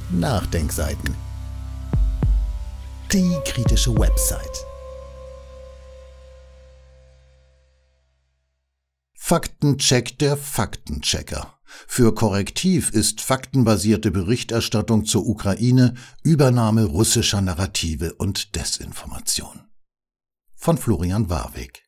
Nachdenkseiten. Die kritische Website. Faktencheck der Faktenchecker. Für Korrektiv ist faktenbasierte Berichterstattung zur Ukraine Übernahme russischer Narrative und Desinformation. Von Florian Warwick.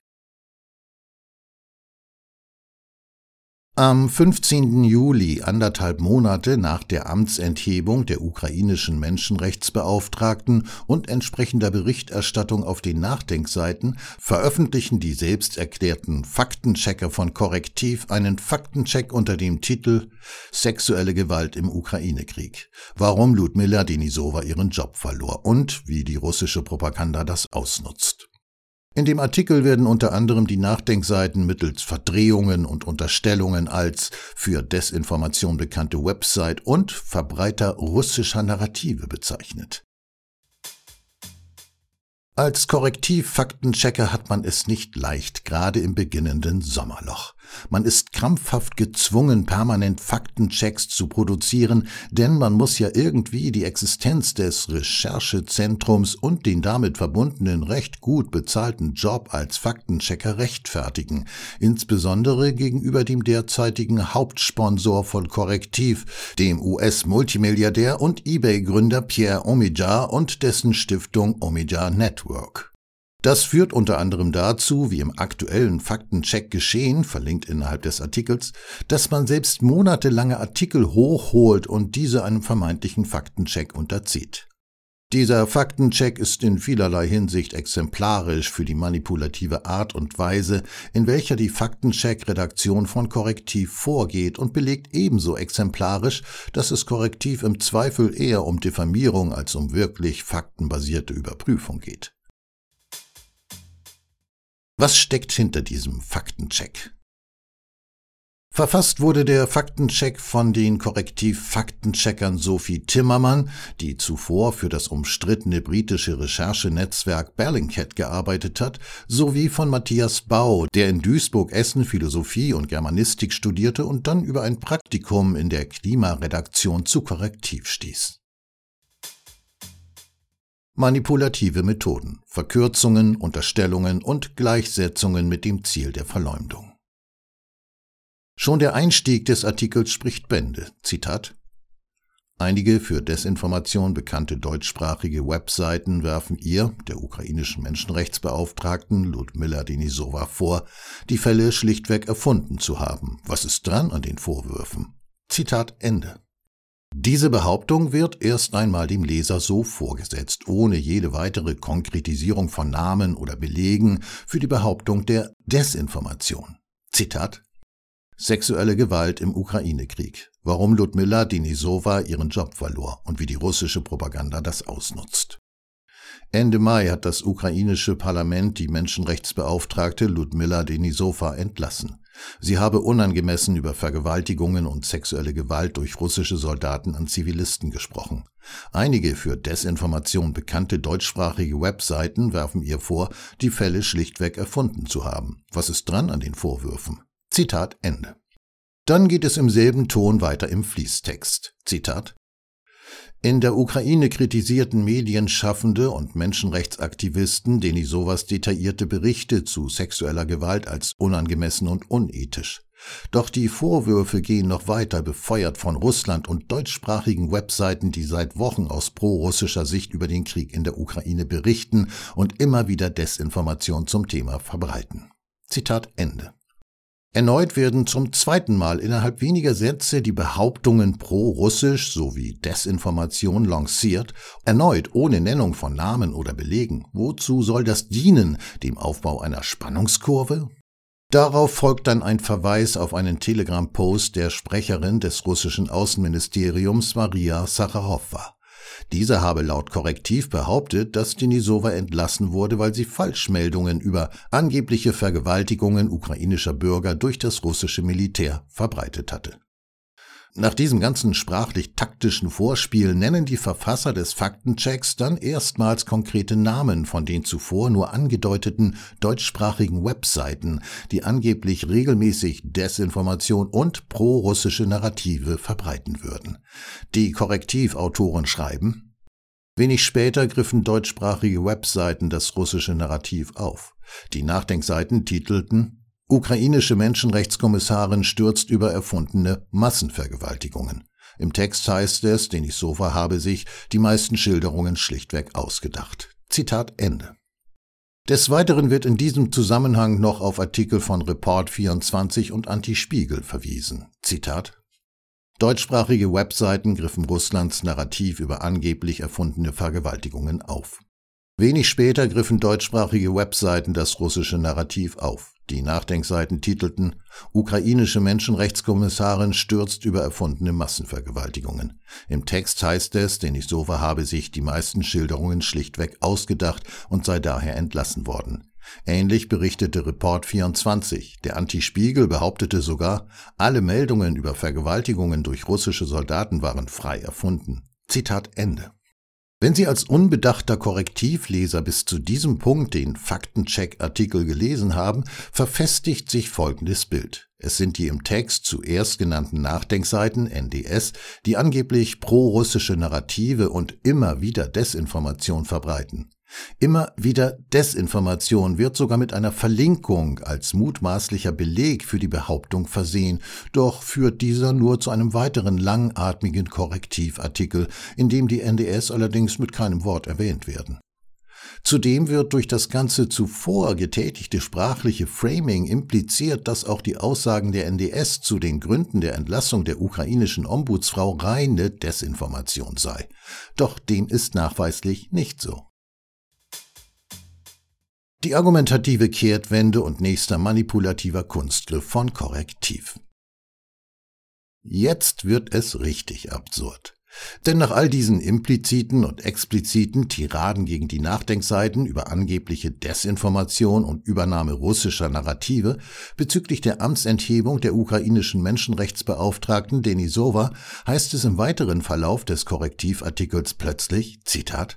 Am 15. Juli, 1,5 Monate nach der Amtsenthebung der ukrainischen Menschenrechtsbeauftragten und entsprechender Berichterstattung auf den Nachdenkseiten, veröffentlichen die selbsterklärten Faktenchecker von Korrektiv einen Faktencheck unter dem Titel »Sexuelle Gewalt im Ukraine-Krieg. Warum Ludmila Denisova ihren Job verlor und wie die russische Propaganda das ausnutzt«. In dem Artikel werden unter anderem die Nachdenkseiten mittels Verdrehungen und Unterstellungen als für Desinformation bekannte Website und Verbreiter russischer Narrative bezeichnet. Als Korrektiv-Faktenchecker hat man es nicht leicht, gerade im beginnenden Sommerloch. Man ist krampfhaft gezwungen, permanent Faktenchecks zu produzieren, denn man muss ja irgendwie die Existenz des Recherchezentrums und den damit verbundenen recht gut bezahlten Job als Faktenchecker rechtfertigen, insbesondere gegenüber dem derzeitigen Hauptsponsor von Korrektiv, dem US-Multimilliardär und eBay-Gründer Pierre Omidyar und dessen Stiftung Omidyar Network. Das führt unter anderem dazu, wie im aktuellen Faktencheck geschehen, verlinkt innerhalb des Artikels, dass man selbst monatelange Artikel hochholt und diese einem vermeintlichen Faktencheck unterzieht. Dieser Faktencheck ist in vielerlei Hinsicht exemplarisch für die manipulative Art und Weise, in welcher die Faktencheck-Redaktion von Korrektiv vorgeht und belegt ebenso exemplarisch, dass es Korrektiv im Zweifel eher um Diffamierung als um wirklich faktenbasierte Überprüfung geht. Was steckt hinter diesem Faktencheck? Verfasst wurde der Faktencheck von den Korrektiv-Faktencheckern Sophie Timmermann, die zuvor für das umstrittene britische Recherchenetzwerk Bellingcat gearbeitet hat, sowie von Matthias Bau, der in Duisburg-Essen Philosophie und Germanistik studierte und dann über ein Praktikum in der Klimaredaktion zu Korrektiv stieß. Manipulative Methoden, Verkürzungen, Unterstellungen und Gleichsetzungen mit dem Ziel der Verleumdung. Schon der Einstieg des Artikels spricht Bände. Zitat: Einige für Desinformation bekannte deutschsprachige Webseiten werfen ihr, der ukrainischen Menschenrechtsbeauftragten Ludmila Denisova, vor, die Fälle schlichtweg erfunden zu haben. Was ist dran an den Vorwürfen? Zitat Ende. Diese Behauptung wird erst einmal dem Leser so vorgesetzt, ohne jede weitere Konkretisierung von Namen oder Belegen für die Behauptung der Desinformation. Zitat: Sexuelle Gewalt im Ukraine-Krieg. Warum Ludmila Denisova ihren Job verlor und wie die russische Propaganda das ausnutzt. Ende Mai hat das ukrainische Parlament die Menschenrechtsbeauftragte Ludmila Denisova entlassen. Sie habe unangemessen über Vergewaltigungen und sexuelle Gewalt durch russische Soldaten an Zivilisten gesprochen. Einige für Desinformation bekannte deutschsprachige Webseiten werfen ihr vor, die Fälle schlichtweg erfunden zu haben. Was ist dran an den Vorwürfen? Zitat Ende. Dann geht es im selben Ton weiter im Fließtext. Zitat: In der Ukraine kritisierten Medienschaffende und Menschenrechtsaktivisten Denisovas detaillierte Berichte zu sexueller Gewalt als unangemessen und unethisch. Doch die Vorwürfe gehen noch weiter, befeuert von Russland und deutschsprachigen Webseiten, die seit Wochen aus pro-russischer Sicht über den Krieg in der Ukraine berichten und immer wieder Desinformation zum Thema verbreiten. Zitat Ende. Erneut werden zum zweiten Mal innerhalb weniger Sätze die Behauptungen pro-russisch sowie Desinformation lanciert, erneut ohne Nennung von Namen oder Belegen. Wozu soll das dienen? Dem Aufbau einer Spannungskurve? Darauf folgt dann ein Verweis auf einen Telegram-Post der Sprecherin des russischen Außenministeriums Maria Sacharowa. Diese habe laut Korrektiv behauptet, dass Denisova entlassen wurde, weil sie Falschmeldungen über angebliche Vergewaltigungen ukrainischer Bürger durch das russische Militär verbreitet hatte. Nach diesem ganzen sprachlich-taktischen Vorspiel nennen die Verfasser des Faktenchecks dann erstmals konkrete Namen von den zuvor nur angedeuteten deutschsprachigen Webseiten, die angeblich regelmäßig Desinformation und pro-russische Narrative verbreiten würden. Die Korrektivautoren schreiben: Wenig später griffen deutschsprachige Webseiten das russische Narrativ auf. Die Nachdenkseiten titelten: Ukrainische Menschenrechtskommissarin stürzt über erfundene Massenvergewaltigungen. Im Text heißt es, Denisova habe sich die meisten Schilderungen schlichtweg ausgedacht. Zitat Ende. Des Weiteren wird in diesem Zusammenhang noch auf Artikel von Report24 und Anti-Spiegel verwiesen. Zitat: Deutschsprachige Webseiten griffen Russlands Narrativ über angeblich erfundene Vergewaltigungen auf. Wenig später griffen deutschsprachige Webseiten das russische Narrativ auf. Die Nachdenkseiten titelten: Ukrainische Menschenrechtskommissarin stürzt über erfundene Massenvergewaltigungen. Im Text heißt es, Denisova habe sich die meisten Schilderungen schlichtweg ausgedacht und sei daher entlassen worden. Ähnlich berichtete Report24. Der Anti-Spiegel behauptete sogar, alle Meldungen über Vergewaltigungen durch russische Soldaten waren frei erfunden. Zitat Ende. Wenn Sie als unbedachter Korrektivleser bis zu diesem Punkt den Faktencheck-Artikel gelesen haben, verfestigt sich folgendes Bild. Es sind die im Text zuerst genannten Nachdenkseiten, NDS, die angeblich pro-russische Narrative und immer wieder Desinformation verbreiten. Immer wieder Desinformation wird sogar mit einer Verlinkung als mutmaßlicher Beleg für die Behauptung versehen, doch führt dieser nur zu einem weiteren langatmigen Korrektivartikel, in dem die NDS allerdings mit keinem Wort erwähnt werden. Zudem wird durch das ganze zuvor getätigte sprachliche Framing impliziert, dass auch die Aussagen der NDS zu den Gründen der Entlassung der ukrainischen Ombudsfrau reine Desinformation sei. Doch dem ist nachweislich nicht so. Die argumentative Kehrtwende und nächster manipulativer Kunstgriff von Korrektiv. Jetzt wird es richtig absurd. Denn nach all diesen impliziten und expliziten Tiraden gegen die Nachdenkseiten über angebliche Desinformation und Übernahme russischer Narrative bezüglich der Amtsenthebung der ukrainischen Menschenrechtsbeauftragten Denisova heißt es im weiteren Verlauf des Korrektivartikels plötzlich, Zitat: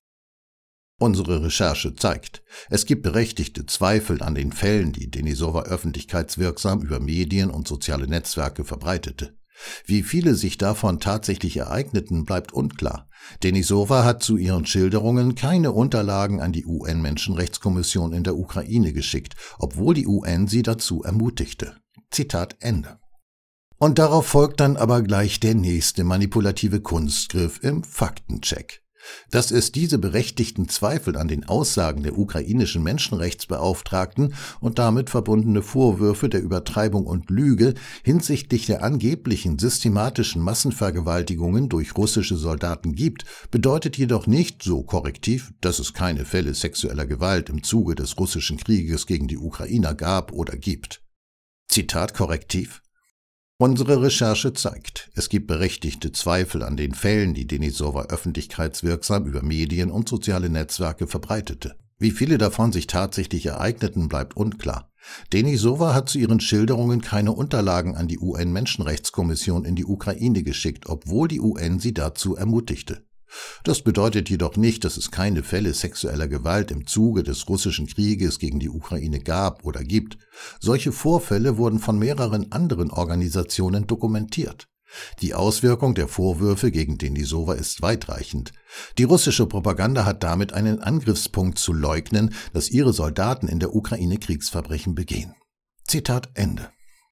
Unsere Recherche zeigt, es gibt berechtigte Zweifel an den Fällen, die Denisova öffentlichkeitswirksam über Medien und soziale Netzwerke verbreitete. Wie viele sich davon tatsächlich ereigneten, bleibt unklar. Denisova hat zu ihren Schilderungen keine Unterlagen an die UN-Menschenrechtskommission in der Ukraine geschickt, obwohl die UN sie dazu ermutigte. Zitat Ende. Und darauf folgt dann aber gleich der nächste manipulative Kunstgriff im Faktencheck. Dass es diese berechtigten Zweifel an den Aussagen der ukrainischen Menschenrechtsbeauftragten und damit verbundene Vorwürfe der Übertreibung und Lüge hinsichtlich der angeblichen systematischen Massenvergewaltigungen durch russische Soldaten gibt, bedeutet jedoch nicht, so Korrektiv, dass es keine Fälle sexueller Gewalt im Zuge des russischen Krieges gegen die Ukrainer gab oder gibt. Zitat Korrektiv: Unsere Recherche zeigt, es gibt berechtigte Zweifel an den Fällen, die Denisova öffentlichkeitswirksam über Medien und soziale Netzwerke verbreitete. Wie viele davon sich tatsächlich ereigneten, bleibt unklar. Denisova hat zu ihren Schilderungen keine Unterlagen an die UN-Menschenrechtskommission in die Ukraine geschickt, obwohl die UN sie dazu ermutigte. Das bedeutet jedoch nicht, dass es keine Fälle sexueller Gewalt im Zuge des russischen Krieges gegen die Ukraine gab oder gibt. Solche Vorfälle wurden von mehreren anderen Organisationen dokumentiert. Die Auswirkung der Vorwürfe gegen Denisova ist weitreichend. Die russische Propaganda hat damit einen Angriffspunkt zu leugnen, dass ihre Soldaten in der Ukraine Kriegsverbrechen begehen. Zitat Ende.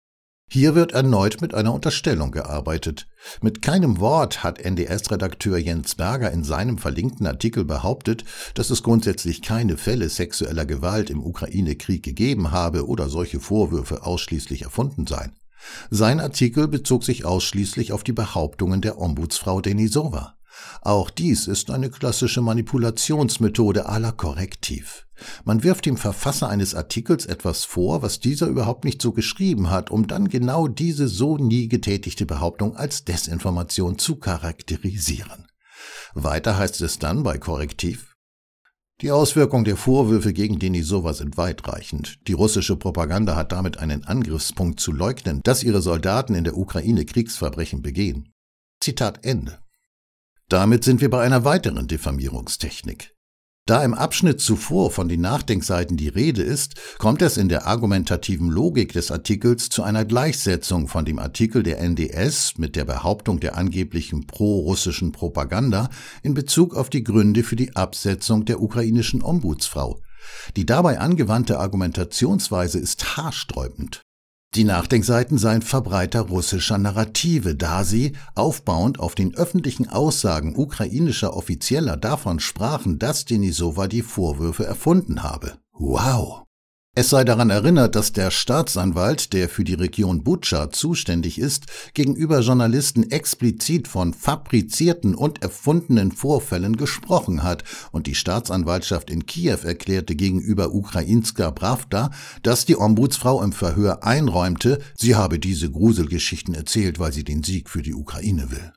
Hier wird erneut mit einer Unterstellung gearbeitet. Mit keinem Wort hat NDS-Redakteur Jens Berger in seinem verlinkten Artikel behauptet, dass es grundsätzlich keine Fälle sexueller Gewalt im Ukraine-Krieg gegeben habe oder solche Vorwürfe ausschließlich erfunden seien. Sein Artikel bezog sich ausschließlich auf die Behauptungen der Ombudsfrau Denisova. Auch dies ist eine klassische Manipulationsmethode à la Korrektiv. Man wirft dem Verfasser eines Artikels etwas vor, was dieser überhaupt nicht so geschrieben hat, um dann genau diese so nie getätigte Behauptung als Desinformation zu charakterisieren. Weiter heißt es dann bei Korrektiv: Die Auswirkungen der Vorwürfe gegen Denisova sind weitreichend. Die russische Propaganda hat damit einen Angriffspunkt zu leugnen, dass ihre Soldaten in der Ukraine Kriegsverbrechen begehen. Zitat Ende. Damit sind wir bei einer weiteren Diffamierungstechnik. Da im Abschnitt zuvor von den Nachdenkseiten die Rede ist, kommt es in der argumentativen Logik des Artikels zu einer Gleichsetzung von dem Artikel der NDS mit der Behauptung der angeblichen pro-russischen Propaganda in Bezug auf die Gründe für die Absetzung der ukrainischen Ombudsfrau. Die dabei angewandte Argumentationsweise ist haarsträubend. Die Nachdenkseiten seien Verbreiter russischer Narrative, da sie, aufbauend auf den öffentlichen Aussagen ukrainischer Offizieller, davon sprachen, dass Denisowa die Vorwürfe erfunden habe. Wow! Es sei daran erinnert, dass der Staatsanwalt, der für die Region Butscha zuständig ist, gegenüber Journalisten explizit von fabrizierten und erfundenen Vorfällen gesprochen hat und die Staatsanwaltschaft in Kiew erklärte gegenüber Ukrainska Prawda, dass die Ombudsfrau im Verhör einräumte, sie habe diese Gruselgeschichten erzählt, weil sie den Sieg für die Ukraine will.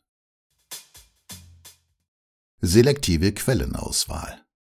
Selektive Quellenauswahl.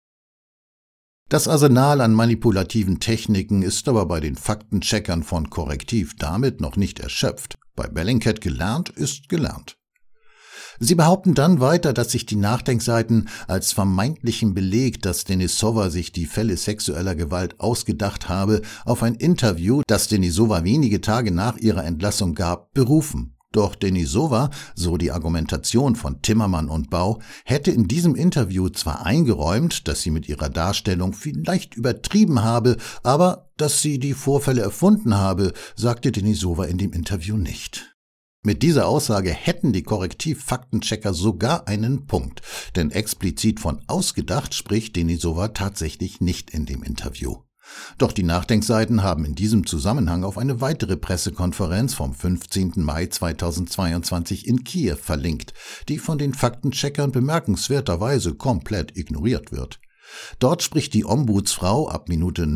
Das Arsenal an manipulativen Techniken ist aber bei den Faktencheckern von Korrektiv damit noch nicht erschöpft. Bei Bellingcat gelernt ist gelernt. Sie behaupten dann weiter, dass sich die Nachdenkseiten als vermeintlichen Beleg, dass Denisowa sich die Fälle sexueller Gewalt ausgedacht habe, auf ein Interview, das Denisowa wenige Tage nach ihrer Entlassung gab, berufen. Doch Denisowa, so die Argumentation von Timmermann und Bau, hätte in diesem Interview zwar eingeräumt, dass sie mit ihrer Darstellung vielleicht übertrieben habe, aber dass sie die Vorfälle erfunden habe, sagte Denisowa in dem Interview nicht. Mit dieser Aussage hätten die Korrektiv-Faktenchecker sogar einen Punkt, denn explizit von ausgedacht spricht Denisowa tatsächlich nicht in dem Interview. Doch die Nachdenkseiten haben in diesem Zusammenhang auf eine weitere Pressekonferenz vom 15. Mai 2022 in Kiew verlinkt, die von den Faktencheckern bemerkenswerterweise komplett ignoriert wird. Dort spricht die Ombudsfrau ab Minute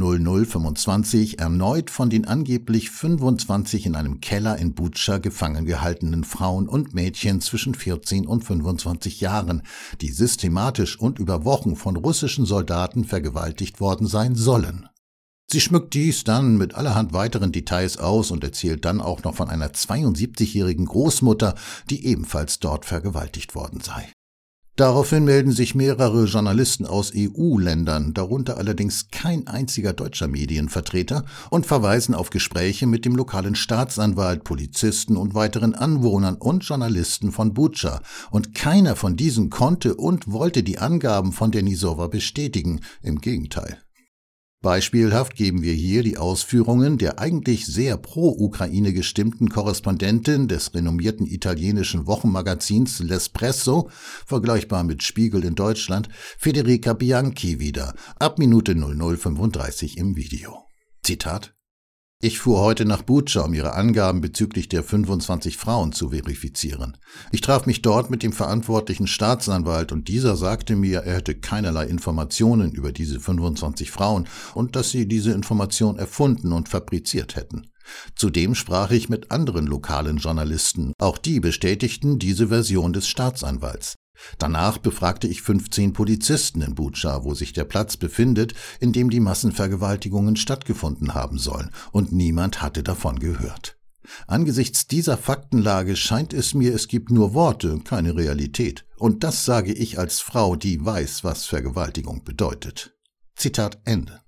00:25 erneut von den angeblich 25 in einem Keller in Butscha gefangen gehaltenen Frauen und Mädchen zwischen 14 und 25 Jahren, die systematisch und über Wochen von russischen Soldaten vergewaltigt worden sein sollen. Sie schmückt dies dann mit allerhand weiteren Details aus und erzählt dann auch noch von einer 72-jährigen Großmutter, die ebenfalls dort vergewaltigt worden sei. Daraufhin melden sich mehrere Journalisten aus EU-Ländern, darunter allerdings kein einziger deutscher Medienvertreter, und verweisen auf Gespräche mit dem lokalen Staatsanwalt, Polizisten und weiteren Anwohnern und Journalisten von Butscha, und keiner von diesen konnte und wollte die Angaben von Denisowa bestätigen, im Gegenteil. Beispielhaft geben wir hier die Ausführungen der eigentlich sehr pro-Ukraine gestimmten Korrespondentin des renommierten italienischen Wochenmagazins L'Espresso, vergleichbar mit Spiegel in Deutschland, Federica Bianchi wieder, ab Minute 00:35 im Video. Zitat: Ich fuhr heute nach Butscha, um ihre Angaben bezüglich der 25 Frauen zu verifizieren. Ich traf mich dort mit dem verantwortlichen Staatsanwalt und dieser sagte mir, er hätte keinerlei Informationen über diese 25 Frauen und dass sie diese Information erfunden und fabriziert hätten. Zudem sprach ich mit anderen lokalen Journalisten. Auch die bestätigten diese Version des Staatsanwalts. Danach befragte ich 15 Polizisten in Butscha, wo sich der Platz befindet, in dem die Massenvergewaltigungen stattgefunden haben sollen, und niemand hatte davon gehört. Angesichts dieser Faktenlage scheint es mir, es gibt nur Worte, keine Realität. Und das sage ich als Frau, die weiß, was Vergewaltigung bedeutet. Zitat Ende.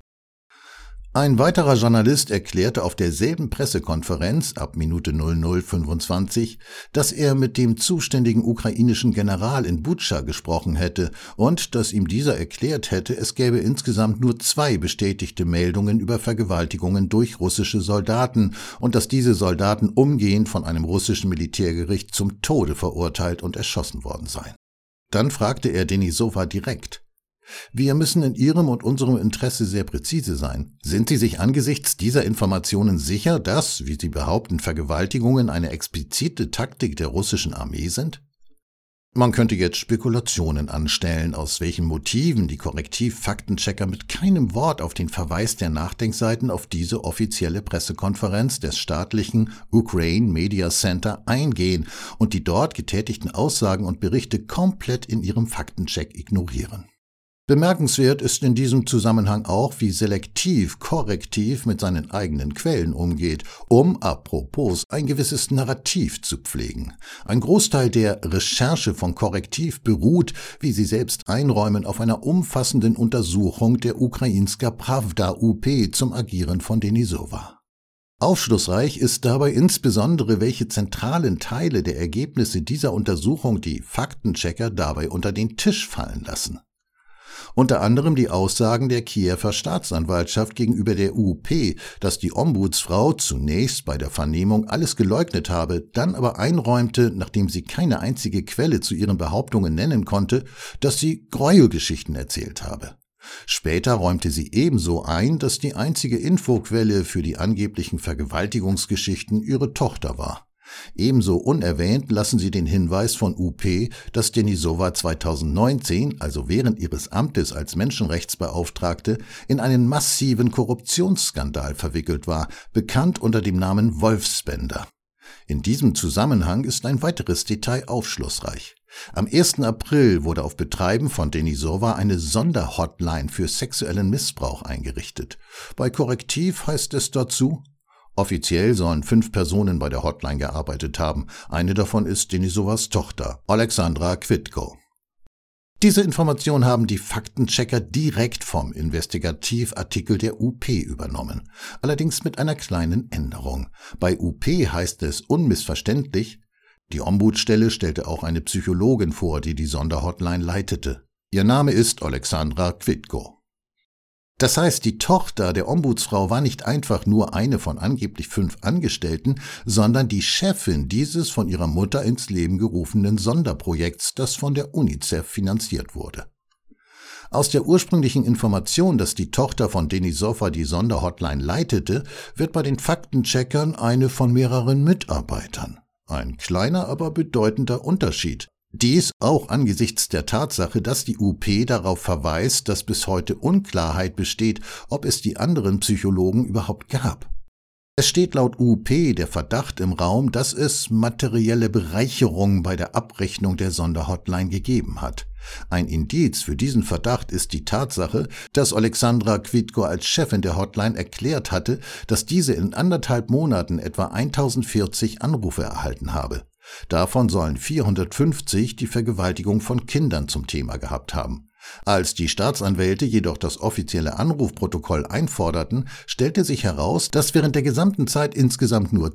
Ein weiterer Journalist erklärte auf derselben Pressekonferenz ab Minute 00:25, dass er mit dem zuständigen ukrainischen General in Butscha gesprochen hätte und dass ihm dieser erklärt hätte, es gäbe insgesamt nur 2 bestätigte Meldungen über Vergewaltigungen durch russische Soldaten und dass diese Soldaten umgehend von einem russischen Militärgericht zum Tode verurteilt und erschossen worden seien. Dann fragte er Denisowa direkt: Wir müssen in Ihrem und unserem Interesse sehr präzise sein. Sind Sie sich angesichts dieser Informationen sicher, dass, wie Sie behaupten, Vergewaltigungen eine explizite Taktik der russischen Armee sind? Man könnte jetzt Spekulationen anstellen, aus welchen Motiven die Korrektiv-Faktenchecker mit keinem Wort auf den Verweis der Nachdenkseiten auf diese offizielle Pressekonferenz des staatlichen Ukraine Media Center eingehen und die dort getätigten Aussagen und Berichte komplett in ihrem Faktencheck ignorieren. Bemerkenswert ist in diesem Zusammenhang auch, wie selektiv Korrektiv mit seinen eigenen Quellen umgeht, um, apropos, ein gewisses Narrativ zu pflegen. Ein Großteil der Recherche von Korrektiv beruht, wie sie selbst einräumen, auf einer umfassenden Untersuchung der Ukrainska Prawda UP zum Agieren von Denisova. Aufschlussreich ist dabei insbesondere, welche zentralen Teile der Ergebnisse dieser Untersuchung die Faktenchecker dabei unter den Tisch fallen lassen. Unter anderem die Aussagen der Kiewer Staatsanwaltschaft gegenüber der UP, dass die Ombudsfrau zunächst bei der Vernehmung alles geleugnet habe, dann aber einräumte, nachdem sie keine einzige Quelle zu ihren Behauptungen nennen konnte, dass sie Gräuelgeschichten erzählt habe. Später räumte sie ebenso ein, dass die einzige Infoquelle für die angeblichen Vergewaltigungsgeschichten ihre Tochter war. Ebenso unerwähnt lassen sie den Hinweis von UP, dass Denisova 2019, also während ihres Amtes als Menschenrechtsbeauftragte, in einen massiven Korruptionsskandal verwickelt war, bekannt unter dem Namen Wolfsbänder. In diesem Zusammenhang ist ein weiteres Detail aufschlussreich. Am 1. April wurde auf Betreiben von Denisova eine Sonderhotline für sexuellen Missbrauch eingerichtet. Bei Korrektiv heißt es dazu: Offiziell sollen 5 Personen bei der Hotline gearbeitet haben. Eine davon ist Denisovas Tochter, Alexandra Kwitko. Diese Information haben die Faktenchecker direkt vom Investigativartikel der UP übernommen. Allerdings mit einer kleinen Änderung. Bei UP heißt es unmissverständlich: Die Ombudsstelle stellte auch eine Psychologin vor, die die Sonderhotline leitete. Ihr Name ist Alexandra Kwitko. Das heißt, die Tochter der Ombudsfrau war nicht einfach nur eine von angeblich 5 Angestellten, sondern die Chefin dieses von ihrer Mutter ins Leben gerufenen Sonderprojekts, das von der UNICEF finanziert wurde. Aus der ursprünglichen Information, dass die Tochter von Denisova die Sonderhotline leitete, wird bei den Faktencheckern eine von mehreren Mitarbeitern. Ein kleiner, aber bedeutender Unterschied. Dies auch angesichts der Tatsache, dass die UP darauf verweist, dass bis heute Unklarheit besteht, ob es die anderen Psychologen überhaupt gab. Es steht laut UP der Verdacht im Raum, dass es materielle Bereicherung bei der Abrechnung der Sonderhotline gegeben hat. Ein Indiz für diesen Verdacht ist die Tatsache, dass Alexandra Kwitko als Chefin der Hotline erklärt hatte, dass diese in 1,5 Monaten etwa 1040 Anrufe erhalten habe. Davon sollen 450 die Vergewaltigung von Kindern zum Thema gehabt haben. Als die Staatsanwälte jedoch das offizielle Anrufprotokoll einforderten, stellte sich heraus, dass während der gesamten Zeit insgesamt nur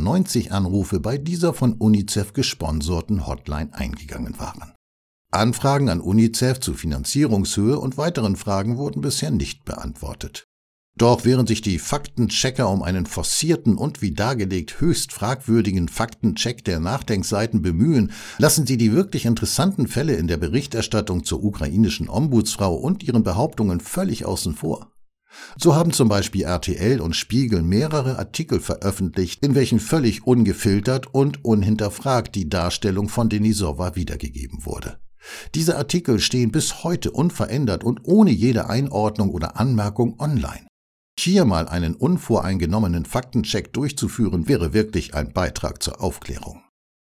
92 Anrufe bei dieser von UNICEF gesponserten Hotline eingegangen waren. Anfragen an UNICEF zu Finanzierungshöhe und weiteren Fragen wurden bisher nicht beantwortet. Doch während sich die Faktenchecker um einen forcierten und wie dargelegt höchst fragwürdigen Faktencheck der Nachdenkseiten bemühen, lassen sie die wirklich interessanten Fälle in der Berichterstattung zur ukrainischen Ombudsfrau und ihren Behauptungen völlig außen vor. So haben zum Beispiel RTL und Spiegel mehrere Artikel veröffentlicht, in welchen völlig ungefiltert und unhinterfragt die Darstellung von Denisova wiedergegeben wurde. Diese Artikel stehen bis heute unverändert und ohne jede Einordnung oder Anmerkung online. Hier mal einen unvoreingenommenen Faktencheck durchzuführen, wäre wirklich ein Beitrag zur Aufklärung.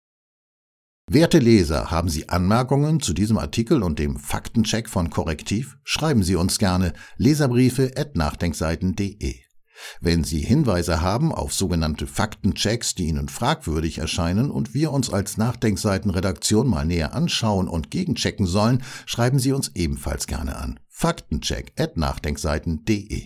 Werte Leser, haben Sie Anmerkungen zu diesem Artikel und dem Faktencheck von Korrektiv? Schreiben Sie uns gerne leserbriefe@nachdenkseiten.de. Wenn Sie Hinweise haben auf sogenannte Faktenchecks, die Ihnen fragwürdig erscheinen und wir uns als Nachdenkseiten-Redaktion mal näher anschauen und gegenchecken sollen, schreiben Sie uns ebenfalls gerne an. faktencheck@nachdenkseiten.de.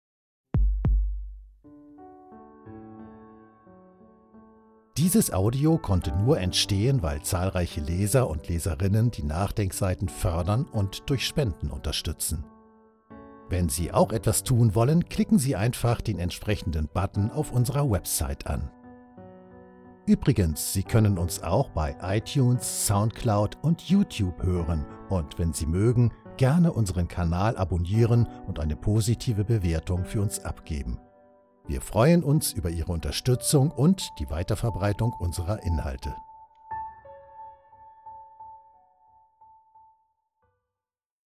Dieses Audio konnte nur entstehen, weil zahlreiche Leser und Leserinnen die Nachdenkseiten fördern und durch Spenden unterstützen. Wenn Sie auch etwas tun wollen, klicken Sie einfach den entsprechenden Button auf unserer Website an. Übrigens, Sie können uns auch bei iTunes, Soundcloud und YouTube hören und wenn Sie mögen, gerne unseren Kanal abonnieren und eine positive Bewertung für uns abgeben. Wir freuen uns über Ihre Unterstützung und die Weiterverbreitung unserer Inhalte.